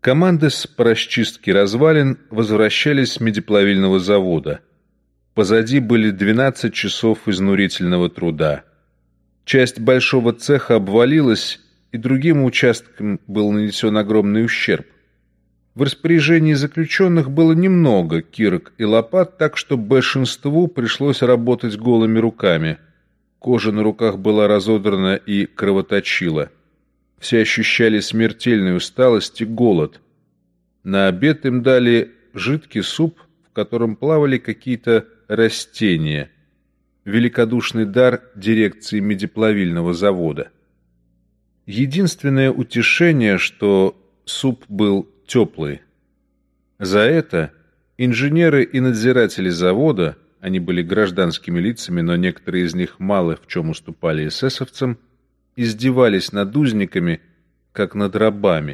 Команды по расчистке развалин возвращались с медиплавильного завода. Позади были 12 часов изнурительного труда. Часть большого цеха обвалилась, и другим участкам был нанесен огромный ущерб. В распоряжении заключенных было немного кирок и лопат, так что большинству пришлось работать голыми руками. Кожа на руках была разодрана и кровоточила. Все ощущали смертельную усталость и голод. На обед им дали жидкий суп, в котором плавали какие-то растения. Великодушный дар дирекции медиплавильного завода. Единственное утешение, что суп был теплый. За это инженеры и надзиратели завода, они были гражданскими лицами, но некоторые из них мало в чем уступали эсэсовцам, издевались над узниками, как над рабами.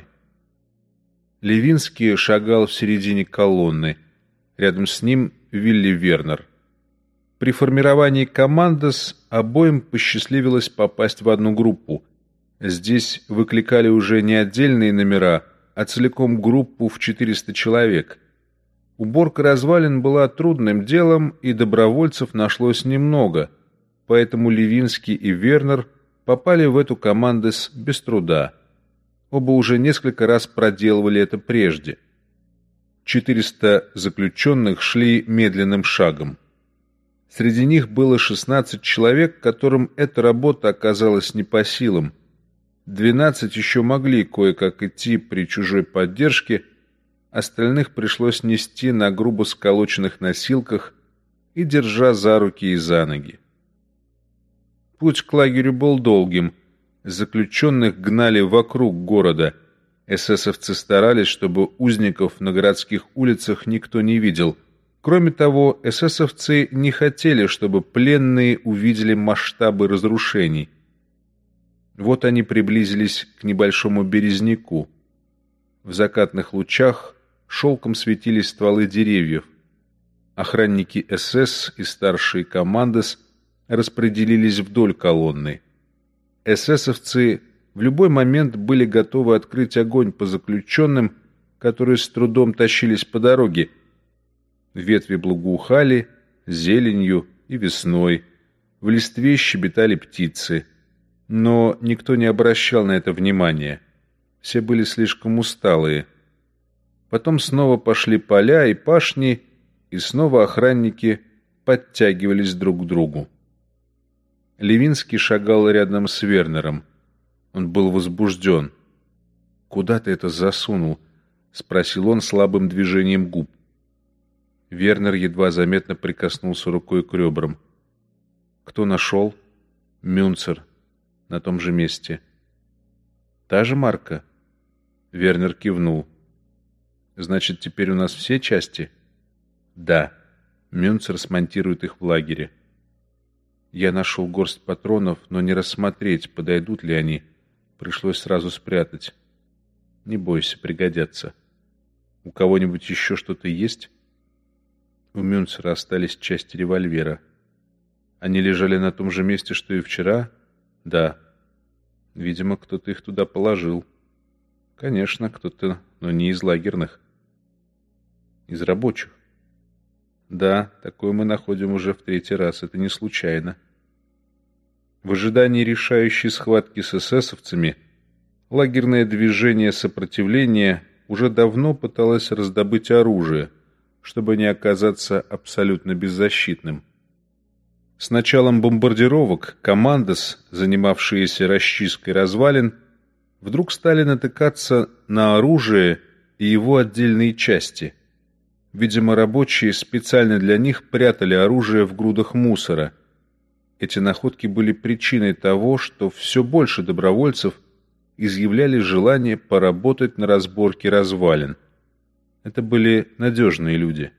Левинский шагал в середине колонны. Рядом с ним Вилли Вернер. При формировании командос обоим посчастливилось попасть в одну группу. Здесь выкликали уже не отдельные номера, а целиком группу в 400 человек. Уборка развалин была трудным делом, и добровольцев нашлось немного, поэтому Левинский и Вернер попали в эту командос без труда. Оба уже несколько раз проделывали это прежде. 400 заключенных шли медленным шагом. Среди них было 16 человек, которым эта работа оказалась не по силам. 12 еще могли кое-как идти при чужой поддержке, остальных пришлось нести на грубо сколоченных носилках и держа за руки и за ноги. Путь к лагерю был долгим. Заключенных гнали вокруг города. Эсэсовцы старались, чтобы узников на городских улицах никто не видел. Кроме того, эсэсовцы не хотели, чтобы пленные увидели масштабы разрушений. Вот они приблизились к небольшому березняку. В закатных лучах шелком светились стволы деревьев. Охранники СС и старшие командос распределились вдоль колонны. Эсэсовцы в любой момент были готовы открыть огонь по заключенным, которые с трудом тащились по дороге. Ветви благоухали зеленью и весной, в листве щебетали птицы. Но никто не обращал на это внимания. Все были слишком усталые. Потом снова пошли поля и пашни, и снова охранники подтягивались друг к другу. Левинский шагал рядом с Вернером. Он был возбужден. «Куда ты это засунул?» — спросил он слабым движением губ. Вернер едва заметно прикоснулся рукой к ребрам. «Кто нашел?» «Мюнцер. На том же месте». «Та же марка?» Вернер кивнул. «Значит, теперь у нас все части?» «Да. Мюнцер смонтирует их в лагере». Я нашел горсть патронов, но не рассмотреть, подойдут ли они. Пришлось сразу спрятать. Не бойся, пригодятся. У кого-нибудь еще что-то есть? У Мюнцера остались части револьвера. Они лежали на том же месте, что и вчера? Да. Видимо, кто-то их туда положил. Конечно, кто-то, но не из лагерных. Из рабочих. Да, такое мы находим уже в 3-й раз. Это не случайно. В ожидании решающей схватки с эсэсовцами лагерное движение сопротивления уже давно пыталось раздобыть оружие, чтобы не оказаться абсолютно беззащитным. С началом бомбардировок командос, занимавшиеся расчисткой развалин, вдруг стали натыкаться на оружие и его отдельные части. Видимо, рабочие специально для них прятали оружие в грудах мусора. Эти находки были причиной того, что все больше добровольцев изъявляли желание поработать на разборке развалин. Это были надежные люди.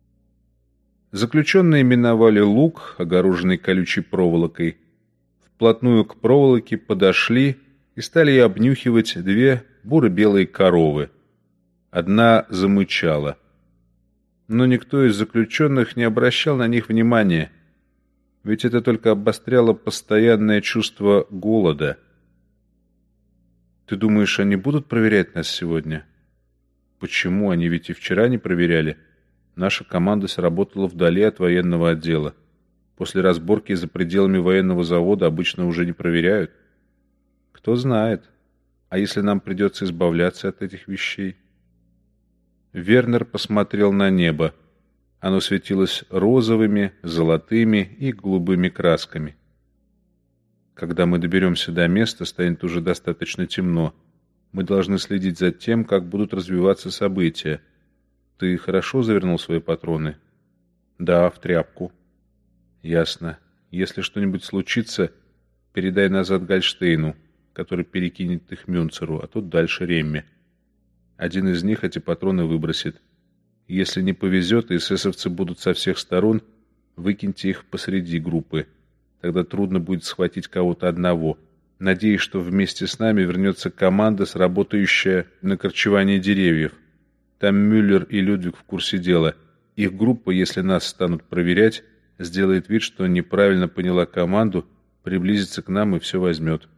Заключенные миновали луг, огороженный колючей проволокой. Вплотную к проволоке подошли и стали обнюхивать 2 буро-белые коровы. Одна замычала. Но никто из заключенных не обращал на них внимания, ведь это только обостряло постоянное чувство голода. «Ты думаешь, они будут проверять нас сегодня?» Почему? Они ведь и вчера не проверяли. Наша команда сработала вдали от военного отдела. После разборки за пределами военного завода обычно уже не проверяют. Кто знает. А если нам придется избавляться от этих вещей? Вернер посмотрел на небо. Оно светилось розовыми, золотыми и голубыми красками. Когда мы доберемся до места, станет уже достаточно темно. Мы должны следить за тем, как будут развиваться события. Ты хорошо завернул свои патроны? Да, в тряпку. Ясно. Если что-нибудь случится, передай назад Гольштейну, который перекинет их Мюнцеру, а тот дальше Ремме. Один из них эти патроны выбросит. Если не повезет, и эсэсовцы будут со всех сторон, выкиньте их посреди группы. Тогда трудно будет схватить кого-то одного. Надеюсь, что вместе с нами вернется команда, сработающая на корчевании деревьев. Там Мюллер и Людвиг в курсе дела. Их группа, если нас станут проверять, сделает вид, что неправильно поняла команду, приблизится к нам и все возьмет.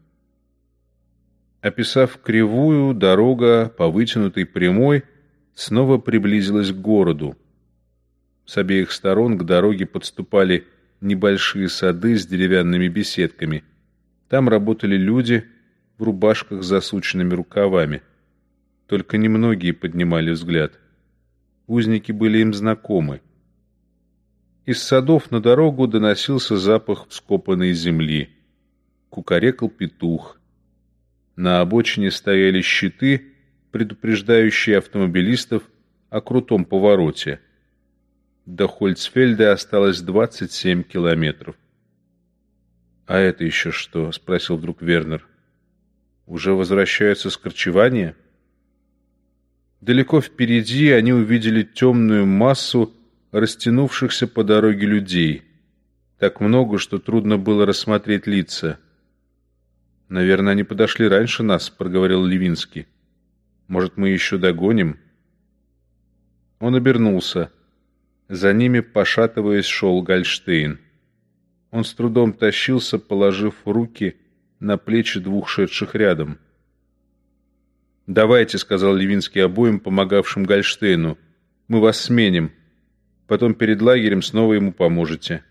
Описав кривую, дорога по вытянутой прямой снова приблизилась к городу. С обеих сторон к дороге подступали небольшие сады с деревянными беседками. Там работали люди в рубашках с засученными рукавами. Только немногие поднимали взгляд. Узники были им знакомы. Из садов на дорогу доносился запах вскопанной земли. Кукарекал петух. На обочине стояли щиты, предупреждающие автомобилистов о крутом повороте. До Хольцфельда осталось 27 километров. «А это еще что?» — спросил вдруг Вернер. «Уже возвращаются с корчевания?» Далеко впереди они увидели темную массу растянувшихся по дороге людей. Так много, что трудно было рассмотреть лица. «Наверное, они подошли раньше нас», — проговорил Левинский. «Может, мы еще догоним?» Он обернулся. За ними, пошатываясь, шел Гольштейн. Он с трудом тащился, положив руки на плечи двух шедших рядом. «Давайте», — сказал Левинский обоим, помогавшим Гольштейну, — «мы вас сменим. Потом перед лагерем снова ему поможете».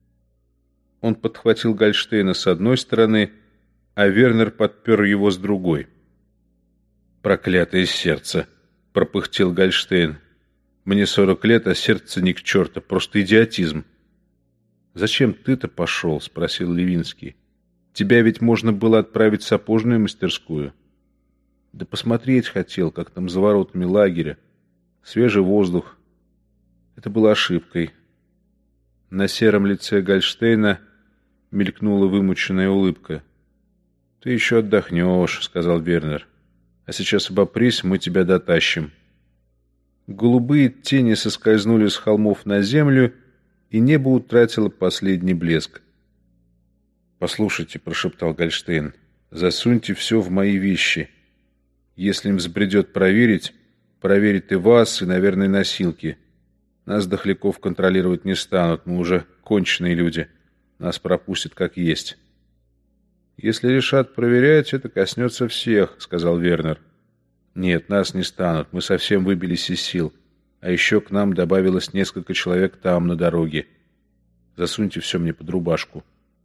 Он подхватил Гольштейна с одной стороны, а Вернер подпер его с другой. «Проклятое сердце!» — пропыхтел Гольштейн. «Мне 40 лет, а сердце ни к черту, просто идиотизм». «Зачем ты-то пошел?» — спросил Левинский. «Тебя ведь можно было отправить в сапожную мастерскую». «Да посмотреть хотел, как там за воротами лагеря. Свежий воздух. Это было ошибкой». На сером лице Гольштейна мелькнула вымученная улыбка. «Ты еще отдохнешь», — сказал Вернер. «А сейчас обопрись, мы тебя дотащим». Голубые тени соскользнули с холмов на землю, и небо утратило последний блеск. «Послушайте», — прошептал Гольштейн, — «засуньте все в мои вещи. Если им взбредет проверить, проверит и вас, и, наверное, носилки. Нас, дохляков, контролировать не станут, мы уже конченые люди. Нас пропустят как есть». «Если решат проверять, это коснется всех», — сказал Вернер. «Нет, нас не станут, мы совсем выбились из сил. А еще к нам добавилось несколько человек там, на дороге. Засуньте все мне под рубашку».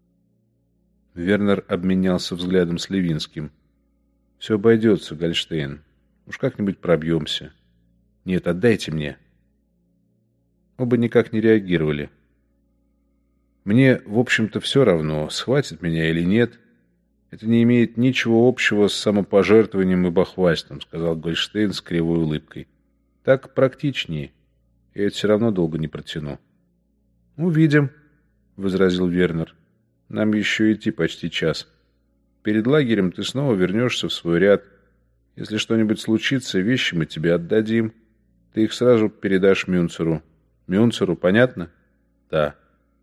Вернер обменялся взглядом с Левинским. «Все обойдется, Гольштейн. Уж как-нибудь пробьемся». «Нет, отдайте мне». Оба никак не реагировали. «Мне, в общем-то, все равно, схватит меня или нет. Это не имеет ничего общего с самопожертвованием и бахвальством», — сказал Гольштейн с кривой улыбкой. «Так практичнее. Я это все равно долго не протяну». «Увидим», — возразил Вернер. «Нам еще идти почти час. Перед лагерем ты снова вернешься в свой ряд. Если что-нибудь случится, вещи мы тебе отдадим. Ты их сразу передашь Мюнцеру. Мюнцеру, понятно?» «Да».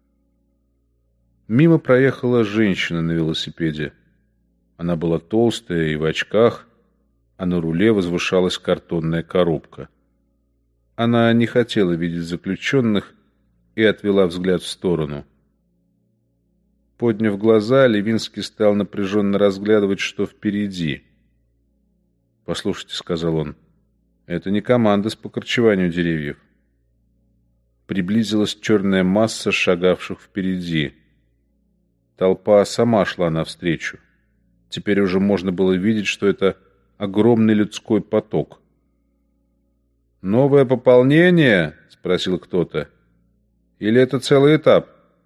Мимо проехала женщина на велосипеде. Она была толстая и в очках, а на руле возвышалась картонная коробка. Она не хотела видеть заключенных и отвела взгляд в сторону. Подняв глаза, Левинский стал напряженно разглядывать, что впереди. «Послушайте», — сказал он, Это не командос по корчеванию деревьев. Приблизилась черная масса шагавших впереди. Толпа сама шла навстречу. Теперь уже можно было видеть, что это огромный людской поток. «Новое пополнение?» — спросил кто-то. «Или это целый этап?»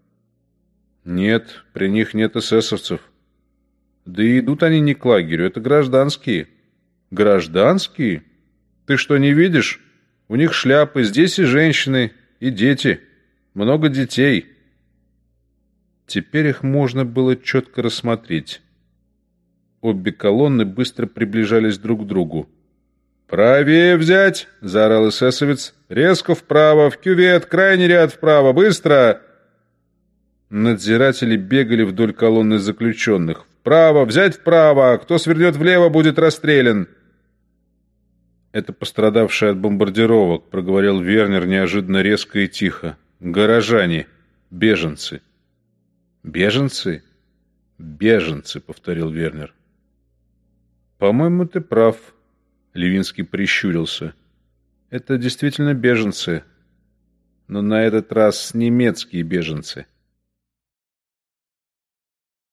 «Нет, при них нет эсэсовцев. Да и идут они не к лагерю, это гражданские». «Гражданские? Ты что, не видишь? У них шляпы, здесь и женщины, и дети. Много детей». Теперь их можно было четко рассмотреть. Обе колонны быстро приближались друг к другу. «Правее взять!» — заорал эсэсовец. «Резко вправо, в кювет, крайний ряд вправо, быстро!» Надзиратели бегали вдоль колонны заключенных. «Вправо, взять вправо! Кто свернет влево, будет расстрелян!» «Это пострадавшие от бомбардировок», — проговорил Вернер неожиданно резко и тихо. «Горожане, беженцы». «Беженцы? Беженцы», — повторил Вернер. «По-моему, ты прав», — Левинский прищурился. «Это действительно беженцы, но на этот раз немецкие беженцы».